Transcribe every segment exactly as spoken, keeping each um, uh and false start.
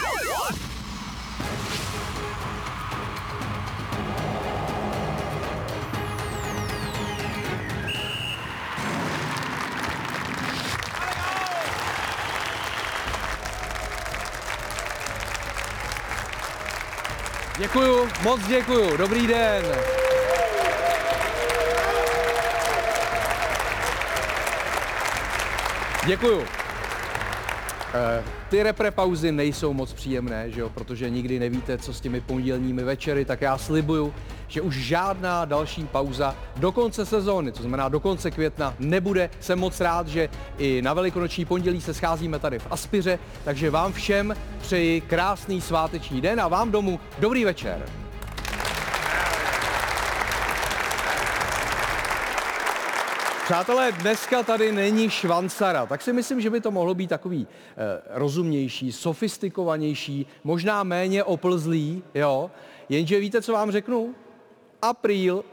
Děkuju, moc děkuju. Dobrý den. Děkuju. Ty repre pauzy nejsou moc příjemné, že jo? Protože nikdy nevíte, co s těmi pondělními večery, tak já slibuju, že už žádná další pauza do konce sezóny, to znamená do konce května, nebude. Jsem moc rád, že i na velikonoční pondělí se scházíme tady v Aspiře, takže vám všem přeji krásný sváteční den a vám domů dobrý večer. Přátelé, dneska tady není Švancara, tak si myslím, že by to mohlo být takový eh, rozumnější, sofistikovanější, možná méně oplzlý, jo. Jenže víte, co vám řeknu? Apríl.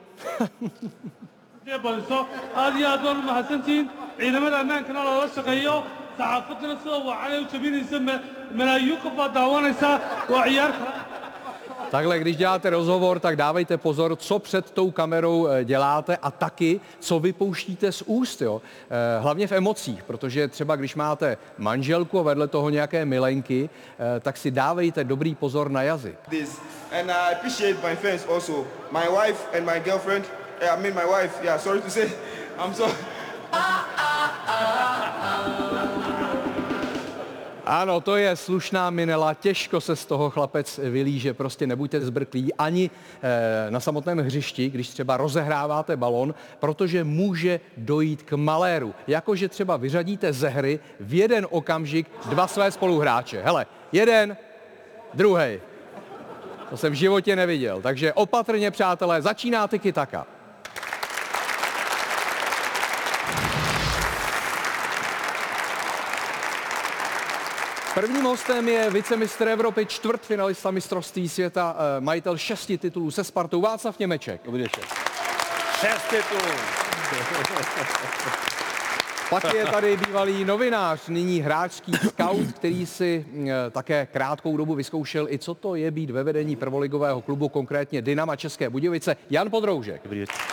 Takhle, když děláte rozhovor, tak dávejte pozor, co před tou kamerou děláte a taky, co vypouštíte z úst, jo. Hlavně v emocích, protože třeba když máte manželku a vedle toho nějaké milenky, tak si dávejte dobrý pozor na jazyk. And I appreciate my friends also. My wife and my girlfriend, I mean my wife, yeah, sorry to say, I'm sorry. Ano, to je slušná minela, těžko se z toho chlapec vylíže, prostě nebuďte zbrklí ani e, na samotném hřišti, když třeba rozehráváte balon, protože může dojít k maléru. Jakože třeba vyřadíte ze hry v jeden okamžik dva své spoluhráče. Hele, jeden, druhej. To jsem v životě neviděl, takže opatrně, přátelé, začíná tiki-taka. Prvním hostem je vicemistr Evropy, čtvrtfinalista mistrovství světa, majitel šesti titulů se Spartou, Václav Němeček. Dobrý večer. Šest titulů. Pak je tady bývalý novinář, nyní hráčský scout, který si také krátkou dobu vyzkoušel i co to je být ve vedení prvoligového klubu, konkrétně Dynama České Budějovice, Jan Podroužek. Dobrý večer.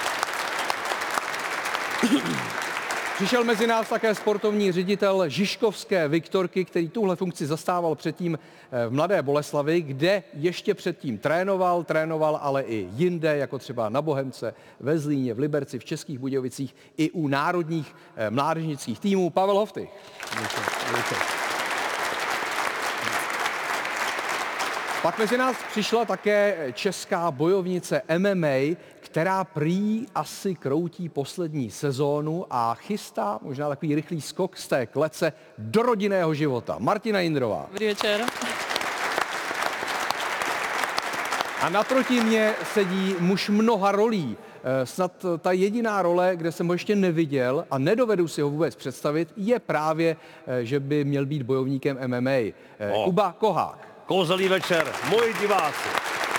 Přišel mezi nás také sportovní ředitel Žižkovské Viktorky, který tuhle funkci zastával předtím v Mladé Boleslavi, kde ještě předtím trénoval, trénoval ale i jinde, jako třeba na Bohemce, ve Zlíně, v Liberci, v Českých Budějovicích i u národních mládežnických týmů. Pavel Hoftych. Pak mezi nás přišla také česká bojovnice M M A, která prý asi kroutí poslední sezónu a chystá možná takový rychlý skok z té klece do rodinného života. Martina Jindrová. Dobrý večer. A naproti mě sedí muž mnoha rolí. Snad ta jediná role, kde jsem ho ještě neviděl a nedovedu si ho vůbec představit, je právě, že by měl být bojovníkem M M A. O. Kuba Kohák. Kouzelný večer, moji diváci.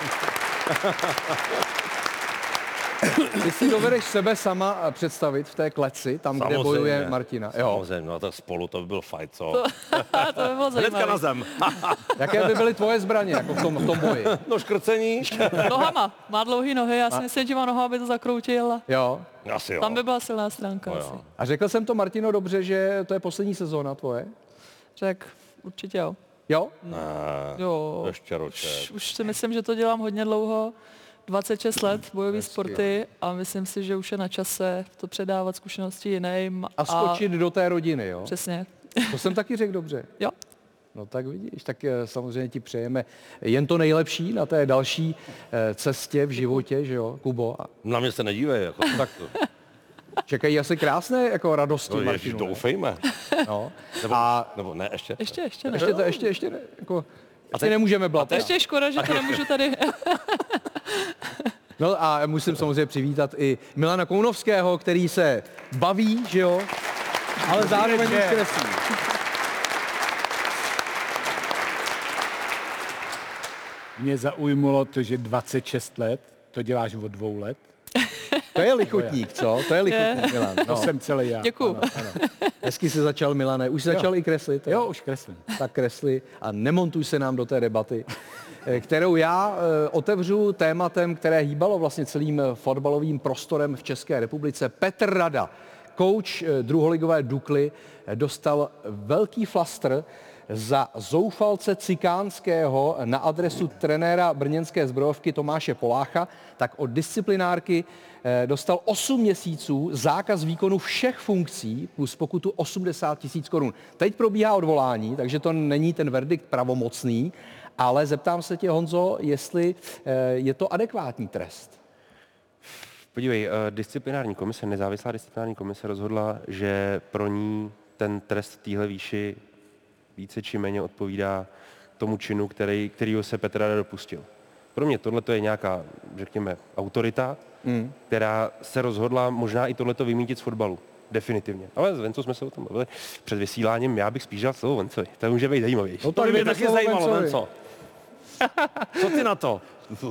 Ty si dovedeš sebe sama představit v té kleci, tam, Samozřejmě. kde bojuje Martina. Jo. Samozřejmě, no tak spolu to by byl fight, co? To, to by bylo Hnedka zajímavé. na zem. Jaké by byly tvoje zbraně jako v tom, v tom boji? No škrcení. Nohama. Má dlouhý nohy, já si myslím, že má noha, aby to zakroutil. Jo. Asi jo. Tam by byla silná stránka. No asi. jo. A řekl jsem to, Martino, dobře, že to je poslední sezóna tvoje? Řek, určitě jo. Jo? Ne, Jo. ještě Už, roček. už si myslím, že to dělám hodně dlouho. dvacet šest let bojové Hezky. sporty a myslím si, že už je na čase to předávat zkušenosti jiným. A skočit do té rodiny, jo? Přesně. To jsem taky řekl dobře. Jo. No tak vidíš, tak eh, samozřejmě ti přejeme jen to nejlepší na té další eh, cestě v životě, že jo, Kubo? A Na mě se nedívej, jako tak to. čekají asi krásné jako radosti, No, ježiš, Martinu. ne? doufejme. No. Nebo, A nebo ne, ještě. Ještě, ještě ne. ještě, to, ještě, ještě ne, jako, a teď- nemůžeme blablat. Ještě je škoda, že to nemůžu tady. No a musím samozřejmě přivítat i Milana Kounovského, který se baví, že jo, ale zároveň už kreslí. Mě zaujmulo to, že dvacet šest let, to děláš od dvou let. To je lichotník, co? To je lichotník, Milan. To No. jsem celý já. Děkuju. Hezky jsi začal, Milane. Už jsi začal i kreslit? Jo, už kreslím. Tak kresli a nemontuj se nám do té debaty, eh, kterou já eh, otevřu tématem, které hýbalo vlastně celým eh, fotbalovým prostorem v České republice. Petr Rada, kouč eh, druholigové Dukly, eh, dostal velký flastr za zoufalce Cikánského na adresu trenéra brněnské zbrojovky Tomáše Polácha, tak od disciplinárky eh, dostal osm měsíců zákaz výkonu všech funkcí plus pokutu osmdesát tisíc korun. Teď probíhá odvolání, takže to není ten verdikt pravomocný, ale zeptám se tě, Honzo, jestli eh, je to adekvátní trest. Podívej, eh, disciplinární komise, nezávislá disciplinární komise rozhodla, že pro ní ten trest v téhle výši více či méně odpovídá tomu činu, který, kterýho se Petr Rada dopustil. Pro mě tohle je nějaká, řekněme, autorita, mm. která se rozhodla možná i tohleto vymítit z fotbalu. Definitivně. Ale s Vencou jsme se o tom bavili před vysíláním, já bych spíš dal slovo Vencovi. To může být zajímavější. No to by mě dejte taky slovo zajímalo, Vencovi. Venco. Co ty na to?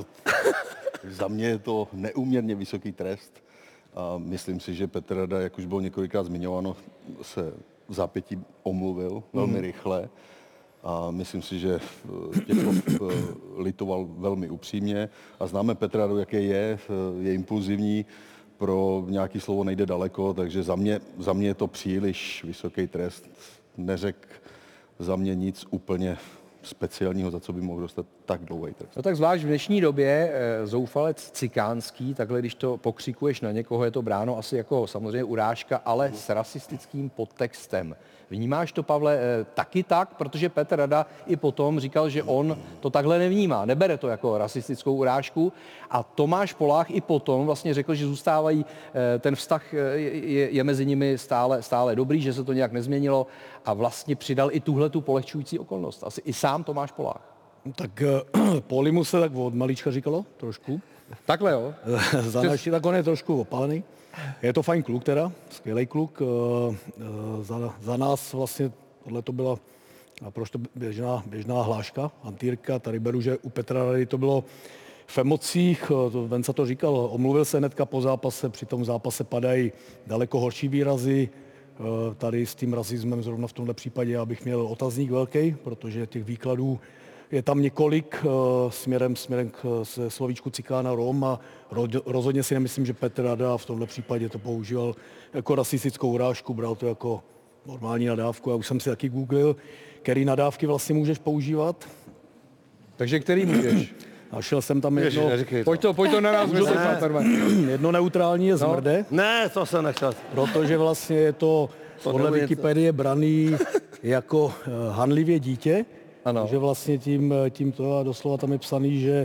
Za mě je to neúměrně vysoký trest a myslím si, že Petr Rada, jak už bylo několikrát zmiňováno, se v zápětí omluvil velmi mm. rychle a myslím si, že těchto litoval velmi upřímně a známe Petra Radu, jaké je, je impulzivní, pro nějaký slovo nejde daleko, takže za mě, za mě je to příliš vysoký trest. Neřek za mě nic úplně speciálního, za co by mohl dostat tak dlouhý trest. No tak zvlášť v dnešní době e, zoufalec cikánský, takhle když to pokřikuješ na někoho, je to bráno asi jako samozřejmě urážka, ale s rasistickým podtextem. Vnímáš to, Pavle, e, taky tak? Protože Petr Rada i potom říkal, že on to takhle nevnímá, nebere to jako rasistickou urážku a Tomáš Polách i potom vlastně řekl, že zůstávají, e, ten vztah je, je mezi nimi stále, stále dobrý, že se to nějak nezměnilo a vlastně přidal i tuhle tu polehčující okolnost. Asi i sám Tomáš Polách. Tak uh, Polimu se tak od malička říkalo trošku. Takhle jo. Za naši tak on je trošku opálený. Je to fajn kluk teda, skvělý kluk. Uh, uh, za, za nás vlastně tohle to byla naprosto běžná, běžná hláška, hantýrka. Tady beru, že u Petra Rady to bylo v emocích, to Venca to říkal, omluvil se hnedka po zápase, při tom zápase padají daleko horší výrazy. Tady s tím rasismem zrovna v tomhle případě já bych měl otazník velký, protože těch výkladů je tam několik směrem, směrem k slovíčku Cikána Rom a rozhodně si nemyslím, že Petr Rada v tomhle případě to používal jako rasistickou urážku, bral to jako normální nadávku. Já už jsem si taky googlil, který nadávky vlastně můžeš používat. Takže který můžeš? Našel jsem tam jedno, Pojď to, pojď to na nás ne. jedno neutrální je zmrde, Ne, to se nechtěl. protože vlastně je to podle Wikipedie braný jako uh, hanlivě dítě. Ano. Takže vlastně tím, tím to a doslova tam je psaný, že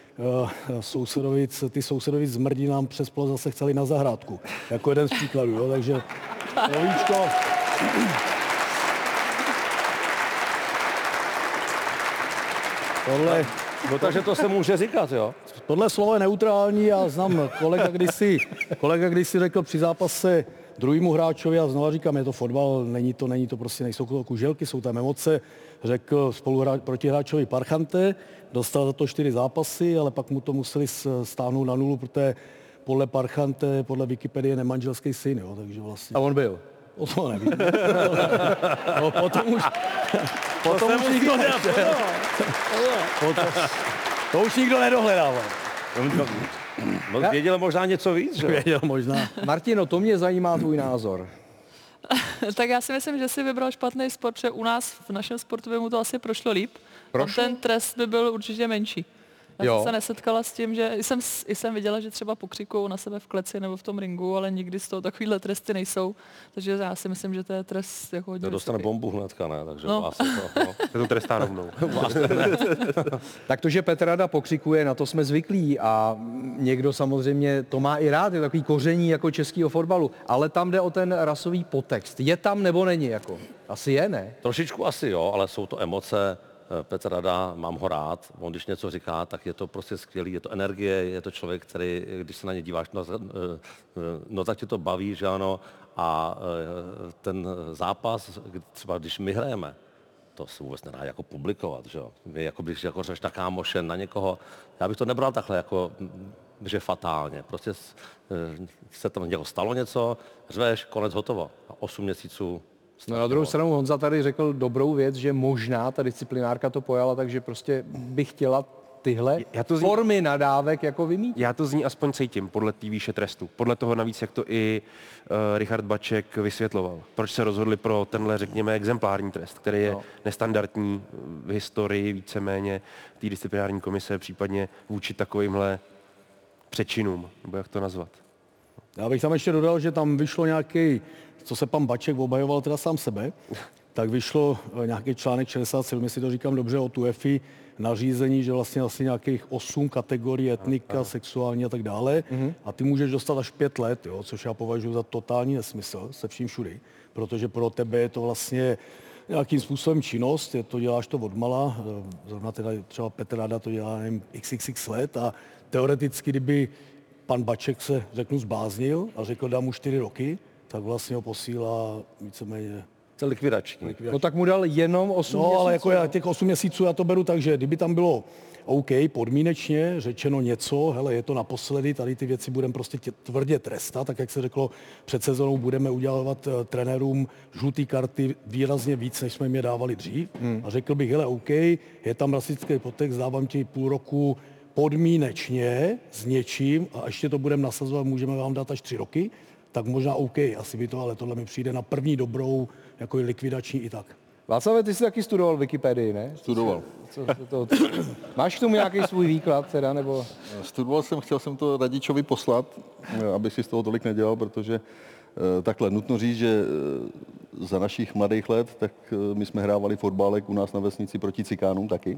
uh, sousedovic, ty sousedovic zmrdí nám přes plot zase chceli na zahrádku. Jako jeden z příkladů, jo, takže slovíčko. Tohle, No takže to se může říkat, jo? tohle slovo je neutrální, já znám kolega kdysi, kolega kdysi řekl při zápase druhému hráčovi, a znova říkám, je to fotbal, není to, není to prostě, nejsou to kuželky, jsou tam emoce, řekl spoluhráč, protihráčovi Parchante, dostal za to čtyři zápasy, ale pak mu to museli stáhnout na nulu, protože podle Parchante, podle Wikipedie nemanželský syn, jo, takže vlastně. A on byl. O to nevím. No, potom už, potom už nikdo ne, potom, to už nikdo nedohledával. No, věděl možná něco víc, že jo? Věděl možná. Martino, to mě zajímá tvůj názor. Tak já si myslím, že si vybral špatný sport, protože u nás v našem sportu by mu to asi prošlo líp. Prošlo? Ten trest by byl určitě menší. Já Jo. jsem se nesetkala s tím, že jsem, jsem viděla, že třeba pokřikují na sebe v kleci nebo v tom ringu, ale nikdy z toho takovýhle tresty nejsou. Takže já si myslím, že to je trest jako hodně To dostane vysoký. bombu hnedka, ne? Takže No. vás to, no. Se to trestá rovnou. Tak to, že Petr Rada pokřikuje, na to jsme zvyklí a někdo samozřejmě to má i rád, je takový koření jako českého fotbalu, ale tam jde o ten rasový podtext. Je tam nebo není jako? Asi je, ne? Trošičku asi jo, ale jsou to emoce. Petr Rada, mám ho rád, on když něco říká, tak je to prostě skvělý, je to energie, je to člověk, který, když se na ně díváš, no, no tak tě to baví, že ano, a ten zápas, třeba když my hrajeme, to se vůbec nedá jako publikovat, že jo. Vy jako když jako řeš na kámoše, na někoho, já bych to nebral takhle, jako že fatálně. Prostě s- eh, se tam dělo, stalo něco, řveš, konec, hotovo. A osm měsíců. No na druhou stranu Honza tady řekl dobrou věc, že možná ta disciplinárka to pojala, takže prostě bych chtěla tyhle Já to zní- formy nadávek jako vymítit. Já to z ní aspoň cítím podle té výše trestu. Podle toho navíc, jak to i uh, Richard Baček vysvětloval. Proč se rozhodli pro tenhle, řekněme, exemplární trest, který je No. nestandardní v historii víceméně té disciplinární komise, případně vůči takovýmhle přečinům, nebo jak to nazvat. Já bych tam ještě dodal, že tam vyšlo nějaký, co se pan Baček obhajoval teda sám sebe, tak vyšlo eh, nějaký článek šedesát sedm, jestli to říkám dobře, od U E F I, nařízení, že vlastně asi nějakých osm kategorií etnika, sexuální a tak dále. Mm-hmm. A ty můžeš dostat až pět let, jo, což já považuji za totální nesmysl se vším všudy, protože pro tebe je to vlastně nějakým způsobem činnost, je to děláš to odmala, eh, zrovna teda třeba Petr Rada to dělá, nevím, iks iks iks let a teoreticky, kdyby pan Baček se, řeknu, zbláznil a řekl, dám mu čtyři roky, tak vlastně ho posílá víceméně. To je likvidační. No tak mu dal jenom osm No, měsíců. ale jako já těch osm měsíců já to beru tak, že kdyby tam bylo OK, podmínečně řečeno něco, hele, je to naposledy, tady ty věci budeme prostě tě, tvrdě trestat, tak jak se řeklo, před sezónou budeme udělat uh, trenérům žlutý karty výrazně víc, než jsme jim je dávali dřív. Hmm. A řekl bych, hele, OK, je tam rasistický podtext, dávám ti půl roku podmínečně s něčím a ještě to budeme nasazovat, můžeme vám dát až tři roky, tak možná OK, asi by to, ale tohle mi přijde na první dobrou, jako je likvidační i tak. Václav, ty jsi taky studoval Wikipedii, ne? Studoval. Co, co to, máš k tomu nějaký svůj výklad teda, nebo? Studoval jsem, chtěl jsem to radičovi poslat, aby si z toho tolik nedělal, protože eh, takhle nutno říct, že eh, za našich mladých let, tak eh, my jsme hrávali fotbálek u nás na vesnici proti cikánům taky.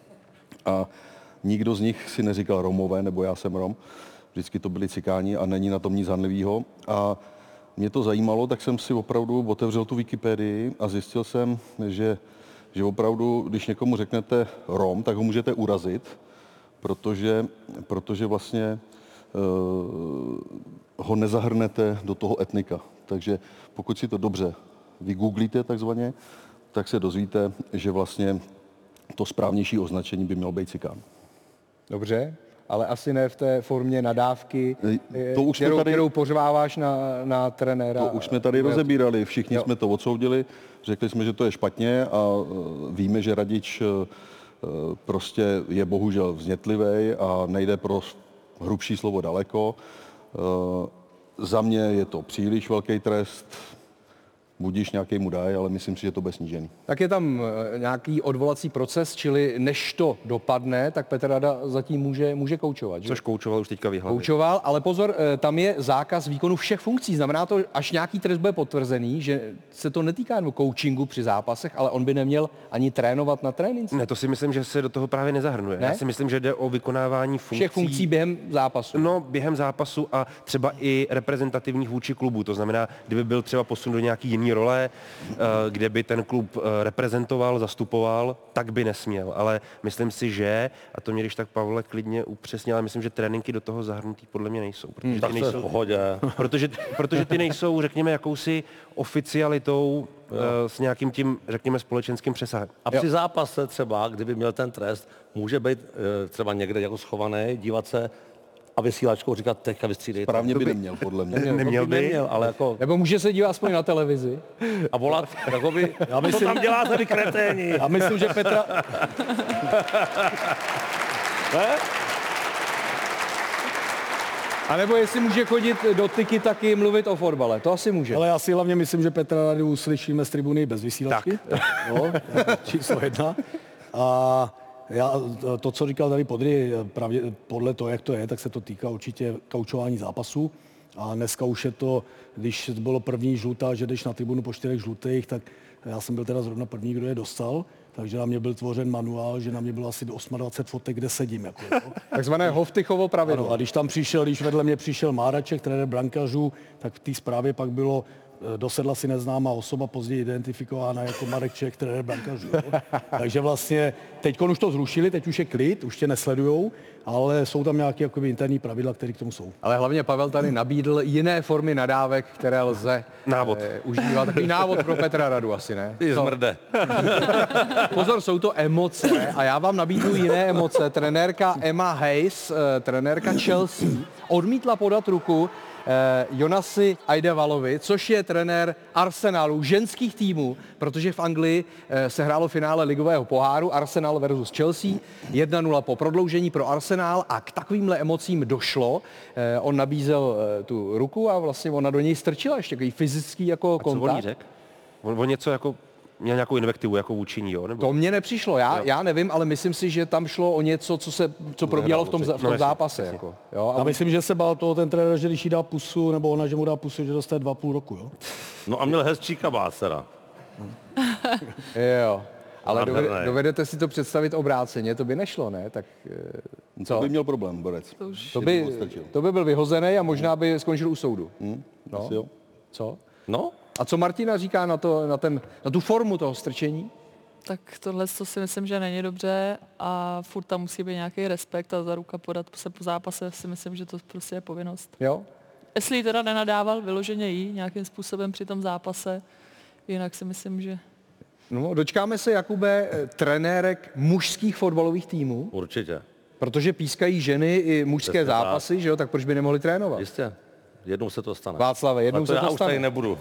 A nikdo z nich si neříkal Romové, nebo já jsem Rom. Vždycky to byli cikáni a není na tom nic hanlivého. A mě to zajímalo, tak jsem si opravdu otevřel tu Wikipedii a zjistil jsem, že, že opravdu, když někomu řeknete Rom, tak ho můžete urazit, protože, protože vlastně uh, ho nezahrnete do toho etnika. Takže pokud si to dobře vygooglíte takzvaně, tak se dozvíte, že vlastně to správnější označení by mělo být cikán. Dobře, ale asi ne v té formě nadávky, To už jsme kterou, tady- kterou pořváváš na, na trenéra. To už jsme tady rozebírali, všichni jsme to odsoudili, řekli jsme, že to je špatně a e, víme, že Radič e, prostě je bohužel vznětlivý a nejde pro hrubší slovo daleko. E, Za mě je to příliš velký trest, budíš nějaký mu dají, ale myslím si, že to bude snížený. Tak je tam eh, nějaký odvolací proces, čili než to dopadne, tak Petr Rada zatím může, může koučovat. Že? Což koučoval už teďka vyhlavě. Koučoval, ale pozor, eh, tam je zákaz výkonu všech funkcí. Znamená to, až nějaký trest bude potvrzený, že se to netýká jenom coachingu při zápasech, ale on by neměl ani trénovat na tréninku. Ne, to si myslím, že se do toho právě nezahrnuje. Ne? Já si myslím, že jde o vykonávání funkcí. Všech funkcí během zápasu. No, během zápasu a třeba i reprezentativních vůči klubu. To znamená, kdyby byl třeba posun do nějaký jiný role, eh, kde by ten klub eh, reprezentoval, zastupoval, tak by nesměl. Ale myslím si, že, a to mě když tak Pavle klidně upřesnil, ale myslím, že tréninky do toho zahrnutý podle mě nejsou. Protože Tak ty to je v nejsou, pohodě. protože, protože ty nejsou, řekněme, jakousi oficialitou eh, s nějakým tím, řekněme, společenským přesahem. A při zápase třeba, kdyby měl ten trest, může být eh, třeba někde jako schovaný, dívat se a vysílačkou říkat, teďka vystřídejte. Správně by neměl, podle mě. Neměl by. Neměl, ale jako... Nebo může se dívat aspoň na televizi. A volat, jakoby, Já myslím, co tam děláte, vy kreténi? já myslím, že Petra, A nebo jestli může chodit do tyky taky mluvit o fotbale. To asi může. ale já si hlavně myslím, že Petra Radu uslyšíme z tribuny bez vysílačky. Tak. No, číslo jedna. A já, to, co říkal tady Podry, pravdě, podle toho, jak to je, tak se to týká určitě kaučování zápasů. A dneska už je to, když bylo první žlutá, že jdeš na tribunu po čtyřech žlutých, tak já jsem byl teda zrovna první, kdo je dostal. Takže na mě byl tvořen manuál, že na mě bylo asi dvacet osm fotek, kde sedím. Jako, jo. Takzvané Hoftychovo pravidlo. Ano, a když tam přišel, když vedle mě přišel Máraček, trenér brankařů, tak v té zprávě pak bylo do sedla si neznámá osoba, později identifikována jako Marek Čech, trenér brankářů. Takže vlastně teď už to zrušili, teď už je klid, už tě nesledujou, ale jsou tam nějaké jakoby interní pravidla, které k tomu jsou. Ale hlavně Pavel tady nabídl jiné formy nadávek, které lze Návod. Eh, užívat. Takový návod pro Petra Radu asi, ne? Ty zmrde. Pozor, jsou to emoce a já vám nabídnu jiné emoce. Trenérka Emma Hayes, eh, trenérka Chelsea, odmítla podat ruku eh, Jonasi Aidevalovi, což je trenér Arsenalu, ženských týmů, protože v Anglii eh, se hrálo finále ligového poháru Arsenal versus Chelsea, jedna nula po prodloužení pro Arsenal a k takovýmhle emocím došlo. Eh, on nabízel eh, tu ruku a vlastně ona do něj strčila ještě takový fyzický jako Co on jí kontakt. řekl? On, on něco jako, měl nějakou invektivu, jako vůči ní, jo? Nebo? To mně nepřišlo, já, já nevím, ale myslím si, že tam šlo o něco, co se co probíhalo v tom, za- v tom No, jasně, zápase. jasně. Jako, jo, A a myslím, že se bál toho ten trenér, že když jí dá pusu, nebo ona, že mu dá pusu, že dostane dva půl roku, jo? No a měl hezčí kabát teda. jo. Ale Nádherné. dovede, dovedete si to představit obráceně, to by nešlo, ne? Tak eh, Co? co? by měl problém, Borec. To by, to by byl vyhozený a možná by skončil u soudu. Hm? No. Asi jo. Co? No, A co Martina říká na, to, na, ten, na tu formu toho strčení? Tak tohle to si myslím, že není dobře a furt tam musí být nějaký respekt a za ruka podat se po zápase si myslím, že to prostě je povinnost. Jo? Jestli jí teda nenadával vyloženě jí nějakým způsobem při tom zápase, jinak si myslím, že No, dočkáme se, Jakube, eh, trenérek mužských fotbalových týmů, určitě. protože pískají ženy i mužské Přesně tak. zápasy, že jo, tak proč by nemohli trénovat? Jistě. Jednou se to stane. Václave, jednou Ale to se já to už tady stane. nebudu.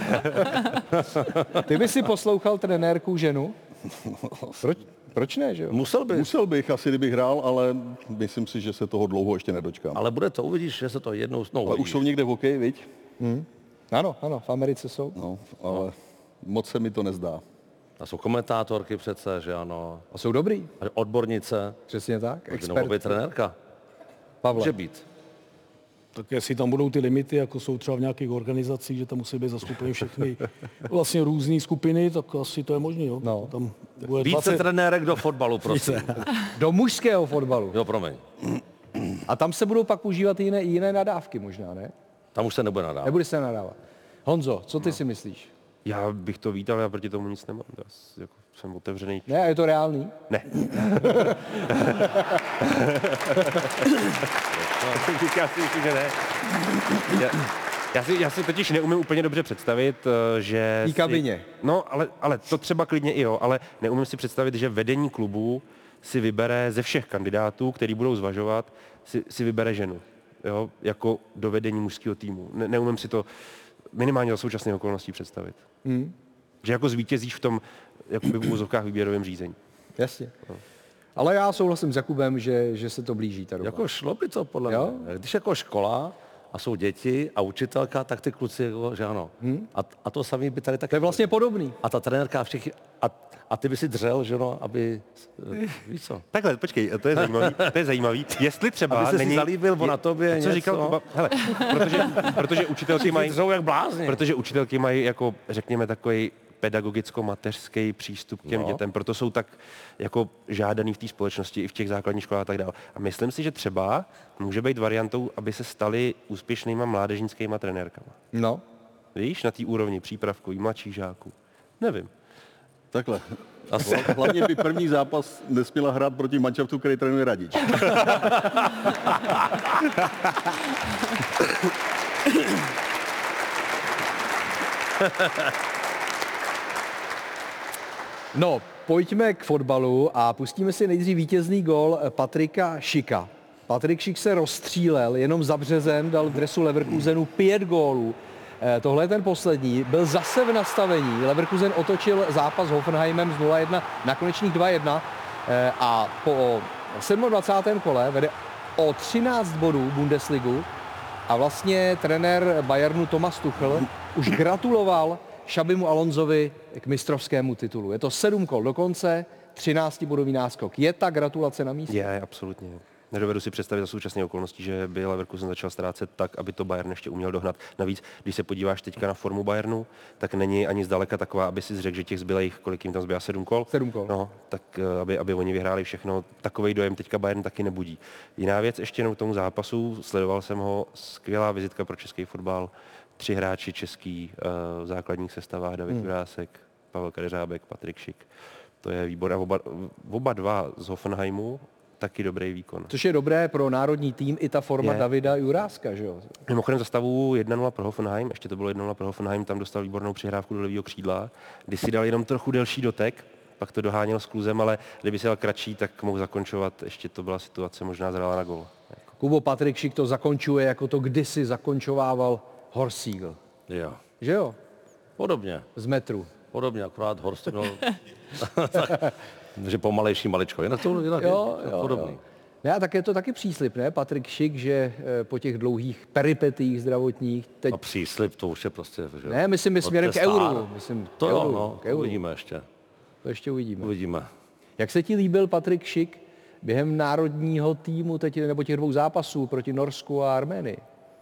Ty by si poslouchal trenérku ženu? Proč, proč ne, že jo? Musel by. Musel bych asi, kdybych hrál, ale myslím si, že se toho dlouho ještě nedočkám. Ale bude to, uvidíš, že se to jednou snou. Ale už jsou někde v hokeji, viď? Ano, ano, v Americe jsou. No, ale moc se mi to nezdá. A jsou komentátorky přece, že ano. A jsou dobrý, A odbornice. přesně tak. Expert. Mohou být Expert. trenérka. Pavle. Může být. Tak jestli tam budou ty limity, jako jsou třeba v nějakých organizacích, že tam musí být zastoupeny všechny vlastně různé skupiny, tak asi to je možné, jo. No. Tam bude Více dvacet trenérek do fotbalu, prosím. Do mužského fotbalu. Jo, promiň. A tam se budou pak používat jiné, jiné nadávky možná, ne? Tam už se nebude nadávat. Nebude se nadávat. Honzo, co ty si myslíš? Já bych to vítal, já proti tomu nic nemám. Já s- jako, jsem otevřený. Ne, a je to reálný? Ne. já si myslím, že ne. Já, já, si, já si totiž neumím úplně dobře představit, eh, že... V té si- kabině. No, ale, ale to třeba klidně i jo, ale neumím si představit, že vedení klubu si vybere ze všech kandidátů, který budou zvažovat, si, si vybere ženu. Jo, jako do vedení mužského týmu. Ne, neumím si to minimálně za současných okolností představit. Hmm. Že jako zvítězíš v tom jakoby v úvozovkách výběrovém řízení. Jasně. Ale já souhlasím s Jakubem, že, že se to blíží ta doba. Jako šlo by to podle Jo? mě. Když jako škola a jsou děti a učitelka, tak ty kluci, jako, že ano. Hmm? A, a to samý by tady taky... To je vlastně podobný. A ta trenérka a všichni... A, a ty by si dřel, že no, aby... eh, Víš co? Takhle, počkej, to je zajímavý, to je zajímavý. Jestli třeba Aby se si není... zalíbil, on na tobě Co něco. říkal Kuba? Hele, protože, protože učitelky mají... Dřou jak blázni. Protože učitelky mají jako, řekněme, takový pedagogicko-mateřský přístup k těm No. dětem, proto jsou tak jako žádaný v té společnosti i v těch základních školách a tak dále. A myslím si, že třeba může být variantou, aby se stali úspěšnýma mládežnickýma trenérkama. No. Víš, na té úrovni přípravkový, mladších žáků. Nevím. Takhle. Asi. Hlavně by první zápas nesměla hrát proti manšaftu, který trénuje Radič. No, pojďme k fotbalu a pustíme si nejdřív vítězný gól Patrika Šika. Patrik Šik se rozstřílel, jenom za březem dal v dresu Leverkusenu pět gólů. Eh, Tohle je ten poslední. Byl zase v nastavení. Leverkusen otočil zápas s Hoffenheimem z nula jedna na konečných dva jedna eh, a po dvacátém sedmém kole vede o třináct bodů Bundesligu a vlastně trenér Bayernu Thomas Tuchel už gratuloval Xabimu Alonsovi k mistrovskému titulu. Je to sedm kol do konce, třináctibodový náskok. Je ta gratulace na místě? Je, absolutně. Nedovedu si představit za současné okolnosti, že by Leverkusen začal ztrácet tak, aby to Bayern ještě uměl dohnat. Navíc, když se podíváš teďka na formu Bayernu, tak není ani zdaleka taková, aby si řekl, že těch zbylých, kolik jim tam zbývá, sedm kol? Sedm kol. No, tak eh, aby, aby oni vyhráli všechno, takový dojem teďka Bayern taky nebudí. Jiná věc, ještě jenom k tomu zápasu, sledoval jsem ho, skvělá vizitka pro český fotbal. tři hráči český uh, v základních sestavách, David hmm. Jurásek, Pavel Kadeřábek, Patrik Šik. To je výbor. A oba, oba dva z Hoffenheimu, taky dobrý výkon. Což je dobré pro národní tým i ta forma je. Davida Juráska, že jo? Mimochodem za stavu jedna nula pro Hoffenheim, ještě to bylo jedna nula pro Hoffenheim, tam dostal výbornou přihrávku do levého křídla, kdy si dal jenom trochu delší dotek, pak to doháněl s kluzem, ale kdyby si dal kratší, tak mohl zakončovat, ještě to byla situace možná zralá na gól. Kubo, Patrik Šik to zakončuje, jako to kdysi zakončovával Horst Siegel. Jo. Že jo? Podobně. Z metru. Podobně, akorát Horst byl že pomalejší maličko. Jinak to jinak jo, je jo, podobný. Jo. Ne, a tak je to taky příslib, ne? Patrik Šik, že po těch dlouhých peripetích zdravotních teď... A příslib, to už je prostě... Že? Ne, myslím, my směrem k euru. Myslím, to k jo, euru, no, k euru. uvidíme ještě. To ještě uvidíme. Uvidíme. Jak se ti líbil Patrik Šik během národního týmu teď, nebo těch dvou zápasů proti Norsku a Arménii?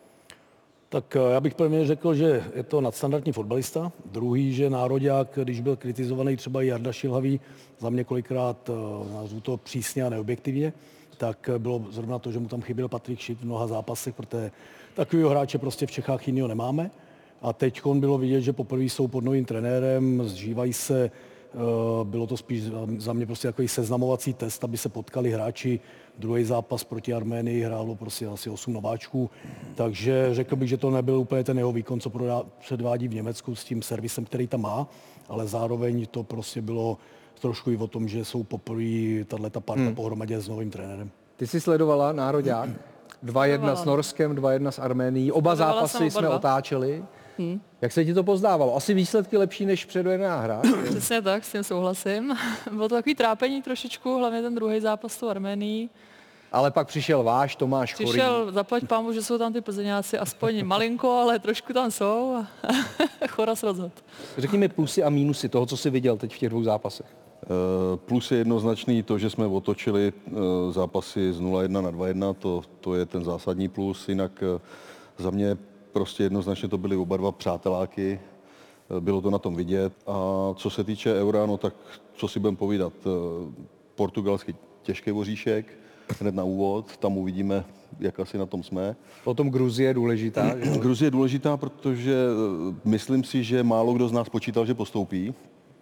Tak já bych prvně řekl, že je to nadstandardní fotbalista. Druhý, že nároďák, když byl kritizovaný třeba i Jarda Šilhavý, za mě kolikrát nazvu to přísně a neobjektivně, tak bylo zrovna to, že mu tam chyběl Patrik Šik v mnoha zápasech, protože takového hráče prostě v Čechách jinýho nemáme. A teď bylo vidět, že poprvé jsou pod novým trenérem, zžívají se, bylo to spíš za mě prostě takový seznamovací test, aby se potkali hráči. Druhý zápas proti Arménii hrálo prostě asi osm nováčků, takže řekl bych, že to nebyl úplně ten jeho výkon, co předvádí v Německu s tím servisem, který tam má, ale zároveň to prostě bylo trošku i o tom, že jsou poprvé tato parta hmm. pohromadě s novým trenérem. Ty jsi sledovala nároďák? dva jedna s Norskem, dva jedna s Arménií. Oba Sledovala zápasy oba jsme dva. otáčeli. Hmm. Jak se ti to pozdávalo? Asi výsledky lepší než předvedená hra. Přesně tak, s tím souhlasím. Bylo to takový trápení trošičku, hlavně ten druhý zápas s tou Arménií. Ale pak přišel váš Tomáš Chorý. Přišel, zaplať pámu, že jsou tam ty Plzeňáci aspoň malinko, ale trošku tam jsou. Choras rozhod. Řekni mi plusy a mínusy toho, co jsi viděl teď v těch dvou zápasech. Plus je jednoznačný to, že jsme otočili zápasy z nula jedna na dva jedna, to, to je ten zásadní plus. Jinak za mě prostě jednoznačně to byly oba dva přáteláky, bylo to na tom vidět. A co se týče eura, no tak co si budeme povídat, portugalský těžký voříšek, hned na úvod, tam uvidíme, jak asi na tom jsme. Potom Gruzie je důležitá. Že? Gruzie je důležitá, protože myslím si, že málo kdo z nás počítal, že postoupí,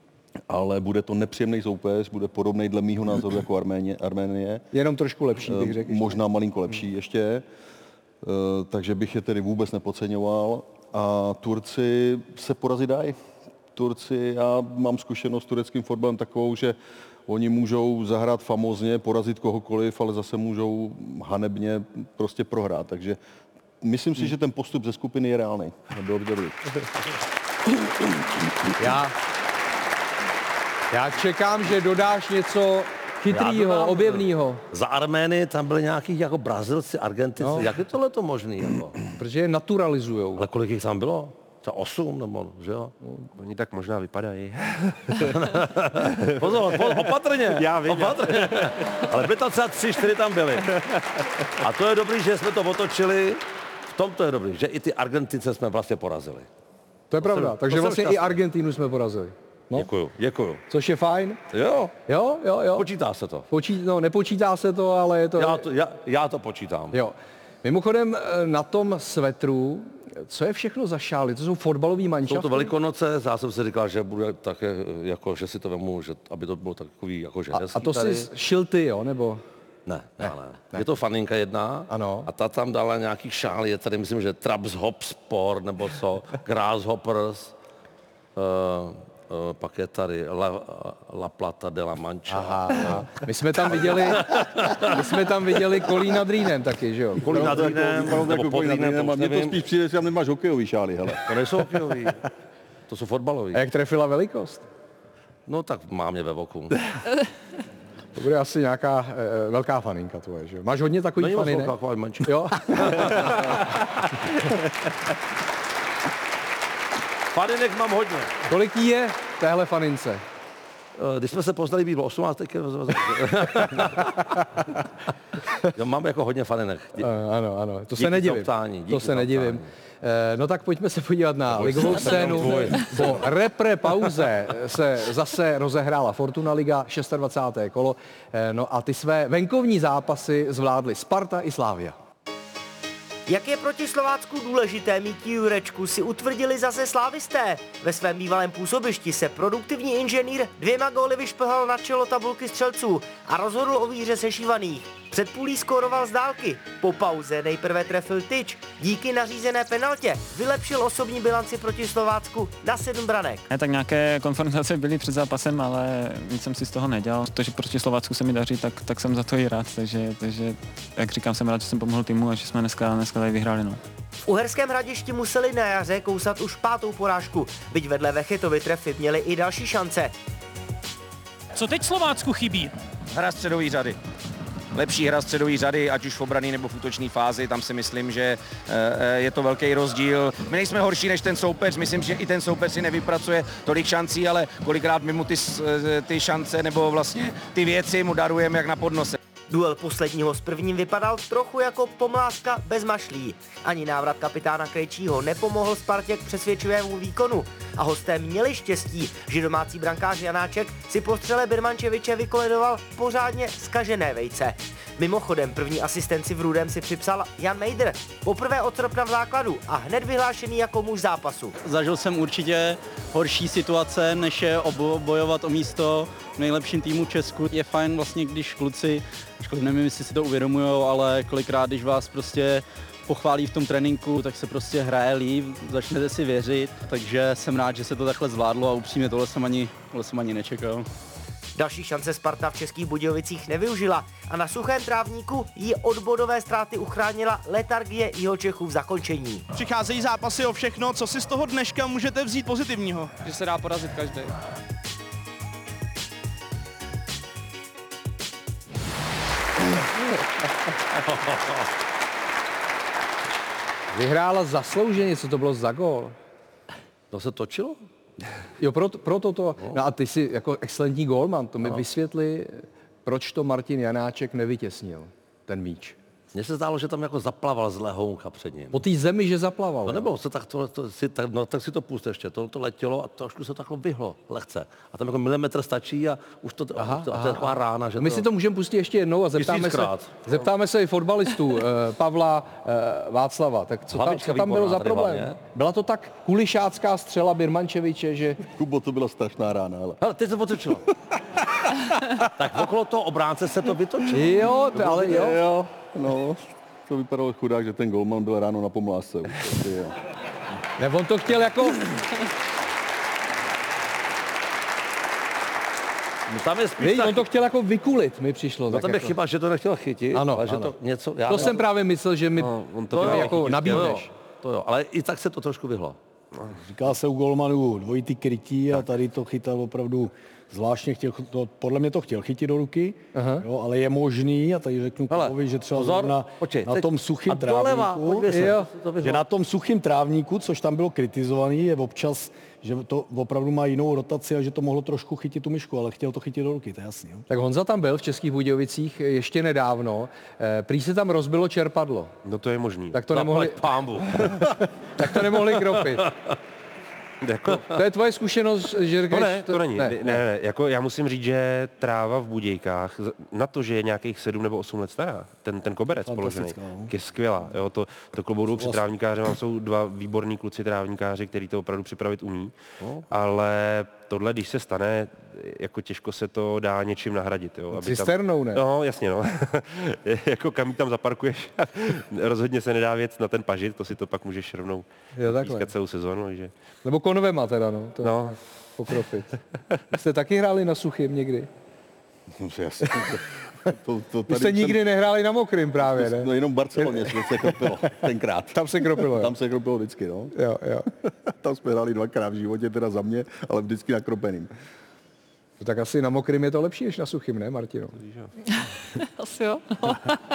ale bude to nepříjemný soupeř, bude podobný dle mýho názoru jako Arménie. Arménie. Jenom trošku lepší, bych řekl. Možná malinko lepší ještě, takže bych je tedy vůbec nepodceňoval. A Turci se porazit dají. Turci, já mám zkušenost s tureckým fotbalem takovou, že oni můžou zahrát famózně, porazit kohokoliv, ale zase můžou hanebně prostě prohrát. Takže myslím si, že ten postup ze skupiny je reálný. Bylo by dobrý. Já, já čekám, že dodáš něco chytrýho, objevného. Za Armény tam byly nějaký jako Brazilci, Argentinci. No. Jak je tohle to možný? Jako? Protože je naturalizujou. Ale kolik jich tam bylo? Třeba osm, nebo, že jo? No, oni tak možná vypadají. Pozor, pozor, opatrně. Já vím. Opatrně. Ale by to třeba tři, čtyři tam byly. A to je dobrý, že jsme to otočili. V tom to je dobrý, že i ty Argentince jsme vlastně porazili. To je pravda, jsem, takže vlastně i Argentínu jsme porazili. No. Děkuju, děkuju. Což je fajn. Jo, Jo, jo, jo. počítá se to. Počít, no, nepočítá se to, ale je to... Já to, já, já to počítám. Jo. Mimochodem na tom svetru, co je všechno za šály? To jsou fotbalový manšafty? Jsou to Velikonoce, já jsem si říkal, že bude také, jako, že si to vemu, že, aby to bylo takový jako A, ženský a to tady. si šil ty, jo, nebo? Ne, ne, ne, ne. Je to faninka jedna. Ano. A ta tam dala nějaký šál, je tady, myslím, že Traps Hop Sport, nebo co, Grasshoppers. Uh, uh, pak je tady La, La Plata de la Mancha. Aha, aha. My jsme tam viděli, my jsme tam viděli Kolín nad Rýnem taky, že jo? Kolín nad Rýnem, nebo pod Rýnem, to už Mně to nevím. spíš přijde, že tam nemáš hokejový šály, hele. To nejsou hokejový, to jsou fotbalový. A jak trefila velikost? No tak má mě ve voku. To bude asi nějaká e, velká faninka tvoje, že jo? Máš hodně takových Není moc faninek? velká, taková menší. Jo? Faninek mám hodně. Kolik jí je téhle fanince? Když jsme se poznali, bylo osmnáct, teď je... Já mám jako hodně faninek. Dí... Ano, ano, to díky se nedivím. Ptání, to se nedivím. No tak pojďme se podívat na ligovou scénu. Po repre pauze se zase rozehrála Fortuna Liga, dvacáté šesté kolo. No a ty své venkovní zápasy zvládly Sparta i Slavia. Jak je proti Slovácku důležité mít Jurečku, si utvrdili zase slávisté. Ve svém bývalém působišti se produktivní inženýr dvěma góly vyšplhal na čelo tabulky střelců a rozhodl o výhře sešívaných. Před půlí skóroval z dálky. Po pauze nejprve trefil tyč. Díky nařízené penaltě vylepšil osobní bilanci proti Slovácku na sedm branek. Ne, tak nějaké konfrontace byly před zápasem, ale nic jsem si z toho nedělal. Protože proti Slovácku se mi daří, tak, tak jsem za to i rád. Takže, takže jak říkám, jsem rád, že jsem pomohl týmu a že jsme dneska, dneska tady vyhráli. No. V Uherském Hradišti museli na jaře kousat už pátou porážku, byť vedle Vechetovi trefy měli i další šance. Co teď Slovácku chybí? Hra středové řady. Lepší hra středové řady, ať už v obrané nebo v útočné fázi, tam si myslím, že je to velký rozdíl. My nejsme horší než ten soupeř, myslím, že i ten soupeř si nevypracuje tolik šancí, ale kolikrát my mu ty, ty šance nebo vlastně ty věci mu darujeme jak na podnose. Duel posledního s prvním vypadal trochu jako pomlázka bez mašlí. Ani návrat kapitána Krejčího nepomohl Spartě k přesvědčivému výkonu. A hosté měli štěstí, že domácí brankář Janáček si po střele Birmančeviče vykoledoval pořádně zkažené vejce. Mimochodem první asistenci v Rudém si připsal Jan Mejdr. Poprvé od srpna v základu a hned vyhlášený jako muž zápasu. Zažil jsem určitě horší situace, než je bojovat o místo v nejlepším týmu v Česku. Je fajn vlastně, když kluci, nevím, jestli si to uvědomujou, ale kolikrát, když vás prostě pochválí v tom tréninku, tak se prostě hraje líp, začnete si věřit, takže jsem rád, že se to takhle zvládlo a upřímně tohle jsem ani, tohle jsem ani nečekal. Další šance Sparta v Českých Budějovicích nevyužila a na suchém trávníku jí od bodové ztráty uchránila letargie Jihočechů v zakončení. Přicházejí zápasy o všechno, co si z toho dneška můžete vzít pozitivního? Že se dá porazit každý. Vyhrála zaslouženě, co to bylo za gól? To se točilo? Jo, proto, proto to. No a ty jsi jako excelentní gólman, to mi vysvětli, proč to Martin Janáček nevytěsnil, ten míč. Mně se zdálo, že tam jako zaplaval z lehounka před ním. Po té zemi, že zaplaval. No nebo se tak, to, to, si, tak, no, tak si to pust ještě. To, to letělo a trošku se to takhle vyhlo lehce. A tam jako milimetr stačí a už to, aha, už to a to je taková rána. Že My to... si to můžeme pustit ještě jednou a zeptáme se, zeptáme se i fotbalistů eh, Pavla eh, Václava. Tak co tam, co tam bylo za problém? Hlavně. Byla to tak kulišácká střela Birmančeviče, že... Kubo, to byla strašná rána, ale... Hele, teď se otočilo. Tak okolo toho obránce se to vytočilo. Jo, to, ale jo. jo. No, to vypadalo chudák, že ten golman byl ráno na pomlásce. Ne, on to chtěl jako... No tam je spíš Víš, tak... on to chtěl jako vykulit, mi přišlo. No tam je jako... chyba, že to nechtěl chytit, ano, ale že ano. to něco... Já to ne... jsem právě myslel, že mi no, on to, to jo, jako nabídneš. To, to jo, ale i tak se to trošku vyhlo. Říká se u golmanů dvojitý krytí a tady to chytal opravdu zvláštně, chtěl, to, podle mě to chtěl chytit do ruky, jo, ale je možný, a tady řeknu Kubovi, že třeba pozor, na, počkej, na tom suchým doleva, trávníku, jo, že na tom suchým trávníku, což tam bylo kritizovaný, je občas, že to opravdu má jinou rotaci a že to mohlo trošku chytit tu myšku, ale chtěl to chytit do ruky, to je jasný. Jo. Tak Honza tam byl v Českých Budějovicích ještě nedávno. E, prý se tam rozbilo čerpadlo. No to je možný. Tak to nemohli... Pámbu. Tak to nemohli kropit. Jako... To je tvoje zkušenost, že to ne, to není. Ne, ne, ne. Jako já musím říct, že tráva v Budějkách, na to, že je nějakých sedm nebo osm let stará, ten, ten koberec položený, je skvělá. Jo, to, to kloboudou při trávníkářem, jsou dva výborní kluci trávníkáři, který to opravdu připravit umí, no. Ale tohle, když se stane, jako těžko se to dá něčím nahradit. Jo, aby cisternou, tam... ne? No, jasně, no. Jako kam tam zaparkuješ, rozhodně se nedá věc na ten pažit, to si to pak můžeš rovnou pískat celou sezonu. Takže... Nebo konvema teda, no. To no. Pokropit. Jste taky hráli na suchým někdy? No, jasně. To, to Vy jste nikdy jsem... nehráli na mokrým právě, ne? No jenom v Barceloně se kropilo tenkrát. Tam se kropilo, jo? Tam se kropilo vždycky, no. Jo, jo. Tam jsme hráli dvakrát v životě, teda za mě, ale vždycky na kropeným. No, tak asi na mokrým je to lepší, než na suchým, ne, Martino? Asi jo. No.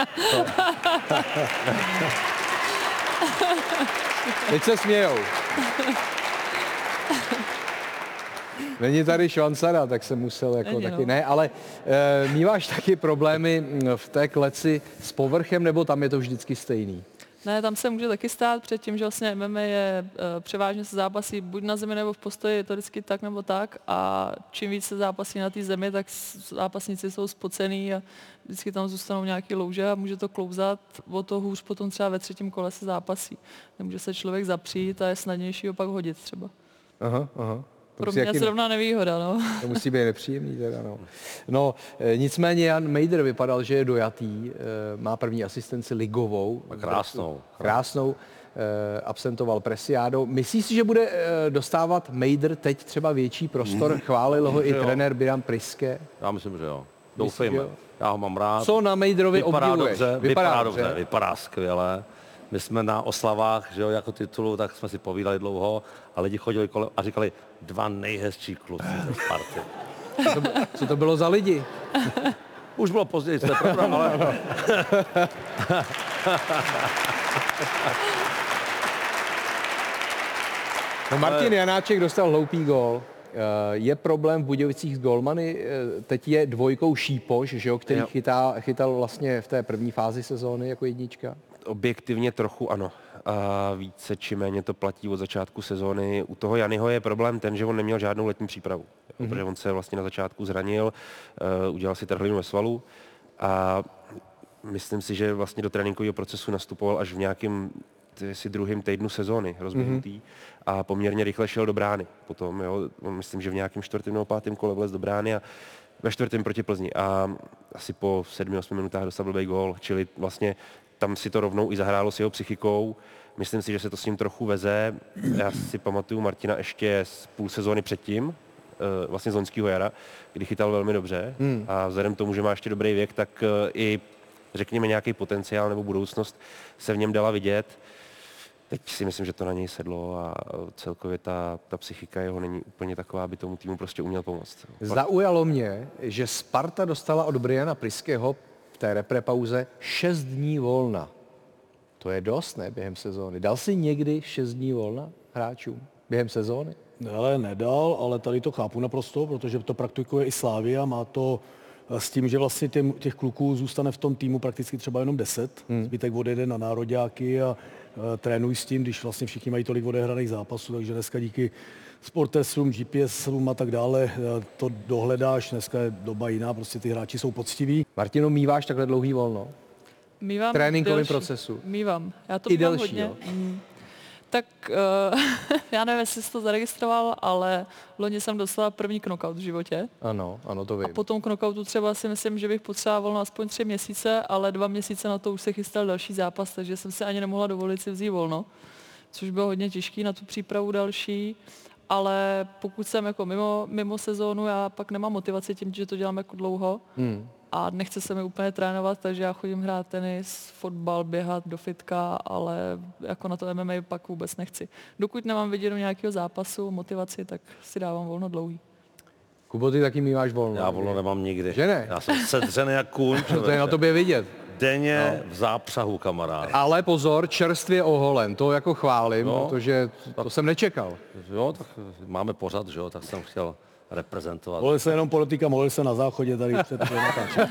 Teď se smějou. Není tady Švancada, tak jsem musel jako Není, taky no. Ne, ale e, míváš taky problémy v té kleci s povrchem, nebo tam je to vždycky stejný? Ne, tam se může taky stát před tím, že vlastně M M A je e, převážně se zápasí buď na zemi nebo v postoji, je to vždycky tak nebo tak a čím víc se zápasí na té zemi, tak zápasníci jsou spocený a vždycky tam zůstanou nějaký louže a může to klouzat, o to hůř potom třeba ve třetím kole se zápasí. Nemůže se člověk zapřít a je snadnější ho pak hodit třeba. Aha, aha. Pro mě je zrovna nevýhoda, no. To musí být nepříjemný teda, no. No, e, nicméně Jan Mejder vypadal, že je dojatý, e, má první asistenci ligovou. Krásnou. Krásnou. E, absentoval Preciado. Myslíš si, že bude e, dostávat Mejder teď třeba větší prostor? Mm. Chválil ho i jo. trenér Biran Priske. Já myslím, že jo. Doufejme. Já ho mám rád. Co na Mejderovi vypadá obdivuješ? Dobře, vypadá, vypadá dobře, dobře, vypadá skvěle. My jsme na oslavách, že jo, jako titulu, tak jsme si povídali dlouho a lidi chodili kolem a říkali, dva nejhezčí kluci ze Sparty. Co to, co to bylo za lidi? Už bylo později, to je pravda, ale... No, Martin Janáček dostal hloupý gól. Je problém v Budějovicích s gólmany. Teď je dvojkou Šípoš, že jo, který chytá, chytal vlastně v té první fázi sezóny jako jednička. Objektivně trochu ano. A více či méně to platí od začátku sezóny. U toho Janyho je problém ten, že on neměl žádnou letní přípravu. Mm-hmm. Protože on se vlastně na začátku zranil, uh, udělal si trhlinu ve svalu a myslím si, že vlastně do tréninkového procesu nastupoval až v nějakém si druhém týdnu sezóny rozběhnutý mm-hmm. a poměrně rychle šel do brány. Potom, jo, myslím, že v nějakém čtvrtém nebo pátém kole vlez do brány a ve čtvrtém proti Plzni. A asi po sedmi, osmi minutách dostal blbej gól, čili vlastně tam si to rovnou i zahrálo s jeho psychikou. Myslím si, že se to s ním trochu veze. Já si pamatuju Martina ještě z půl sezóny předtím, vlastně z loňského jara, kdy chytal velmi dobře. Hmm. A vzhledem k tomu, že má ještě dobrý věk, tak i řekněme nějaký potenciál nebo budoucnost se v něm dala vidět. Teď si myslím, že to na něj sedlo a celkově ta, ta psychika jeho není úplně taková, aby tomu týmu prostě uměl pomoct. Zaujalo mě, že Sparta dostala od Briana Priského v té reprepauze šest dní volna. To je dost, ne, během sezóny. Dal si někdy šest dní volna hráčům během sezóny? Ale nedal, ale tady to chápu naprosto, protože to praktikuje i Slavia, má to s tím, že vlastně těm, těch kluků zůstane v tom týmu prakticky třeba jenom deset. Hmm. Zbytek odjede na nároďáky a, a trénují s tím, když vlastně všichni mají tolik odehraných zápasů, takže dneska díky sportestům, G P S a tak dále to dohledáš, dneska je doba jiná, prostě ty hráči jsou poctiví. Martino, míváš takhle dlouhý volno? Mívám tréninkovém procesu. Mívám. Já to I mívám delší, hodně. jo? Mm. Tak uh, já nevím, jestli jsi to zaregistroval, ale loni jsem dostala první knockout v životě. Ano, ano, to vím. A po tom knockoutu třeba si myslím, že bych potřebovala volno aspoň tři měsíce, ale dva měsíce na to už se chystal další zápas, takže jsem si ani nemohla dovolit si vzít volno, což bylo hodně těžký na tu přípravu další. Ale pokud jsem jako mimo, mimo sezónu, já pak nemám motivaci tím, že to dělám jako dlouho. Hmm. A nechce se mi úplně trénovat, takže já chodím hrát tenis, fotbal, běhat do fitka, ale jako na to M M A pak vůbec nechci. Dokud nemám viděnou nějakého zápasu, motivaci, tak si dávám volno dlouhý. Kubo, ty taky míváš volno? Já volno nemám nikdy. Že ne? Já jsem sedřený jak kůň. To je na tobě vidět. Denně no. v zápřahu, kamarád. Ale pozor, čerstvě oholen, to jako chválím, no, protože to tak, jsem nečekal. Jo, tak máme pořad, že jo, tak jsem chtěl reprezentovat. Volil se jenom politika, mohl se na záchodě tady před natáčet.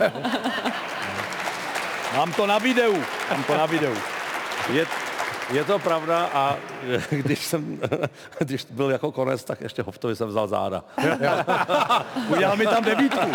Mám to na videu, mám to na videu. Je, je to pravda a když jsem, když byl jako konec, tak ještě Hoftovi jsem vzal záda. Udělal mi tam devítku.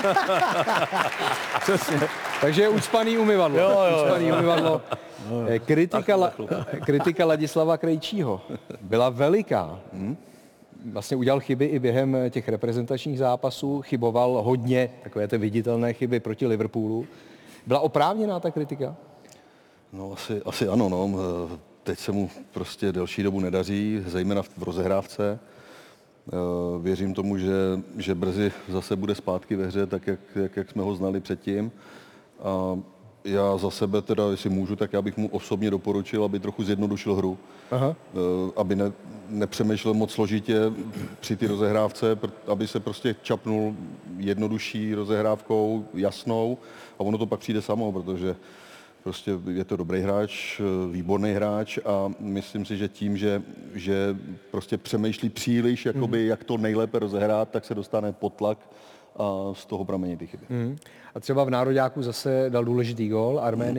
Přesně. Takže je ucpaný umyvadlo. Jo, jo, ucpaný jo. umyvadlo. Kritika, La, kritika Ladislava Krejčího byla veliká. Hmm? Vlastně udělal chyby i během těch reprezentačních zápasů, chyboval hodně takové ty viditelné chyby proti Liverpoolu. Byla oprávněná ta kritika? No asi, asi ano, no. Teď se mu prostě delší dobu nedaří, zejména v rozehrávce. Věřím tomu, že, že brzy zase bude zpátky ve hře, tak jak, jak, jak jsme ho znali předtím. A já za sebe teda, jestli můžu, tak já bych mu osobně doporučil, aby trochu zjednodušil hru. Aha. Aby ne, nepřemýšlel moc složitě při ty rozehrávce, aby se prostě čapnul jednodušší rozehrávkou, jasnou a ono to pak přijde samo, protože prostě je to dobrý hráč, výborný hráč a myslím si, že tím, že, že prostě přemýšlí příliš, jakoby, mm. jak to nejlépe rozehrát, tak se dostane pod tlak a z toho pramení ty chyby. Mm. A třeba v nároďáku zase dal důležitý gól Arménii. Mm.